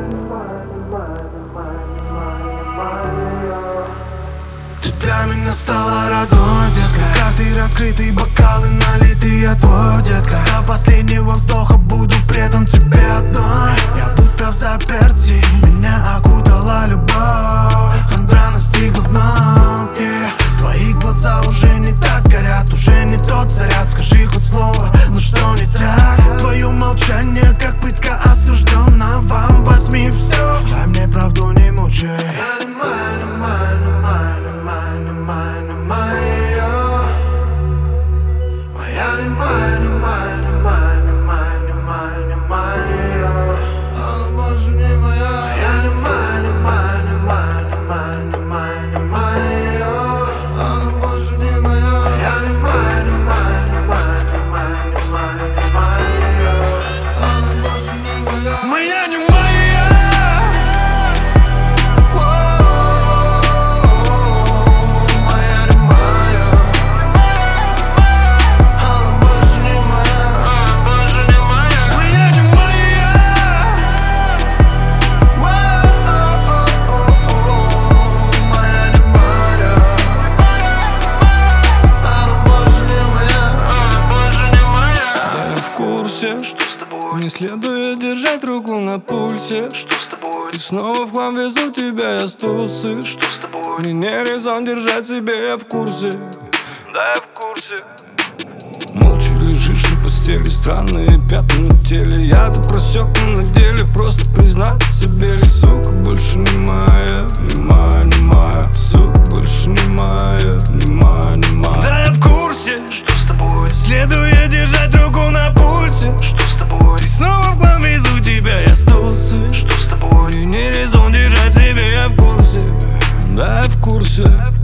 Ты для меня стала родной, детка. Карты раскрыты, бокалы налитые твой, детка. До последнего вздоха буду предан тебе одной. Я будто в заперти, меня окутала любовь. Хандра настигла вновь, Твои глаза уже не так горят, уже не тот заряд. Скажи хоть слово, ну что не так? Твое молчание, как пытка осужденного. Возьми все, дай мне правду, не мучай. Не следует держать руку на пульсе. Что с тобой? И снова в хлам везу тебя, я стусы. Что с тобой? Мне не резон держать себя, я в курсе. Да, я в курсе. Молча лежишь на постели, странные пятна на теле. Я-то просек, но на деле просто признаться себе. Сука больше не моя, не моя, не моя. Сука больше не моя, не моя, не моя. Да, я в курсе. Что с тобой? Следует держать руку на пульсе. Что с тобой? Ты снова в хлам везу тебя, я стусы. Что с тобой? Мне не резон держать себя, я в курсе. Да, я в курсе.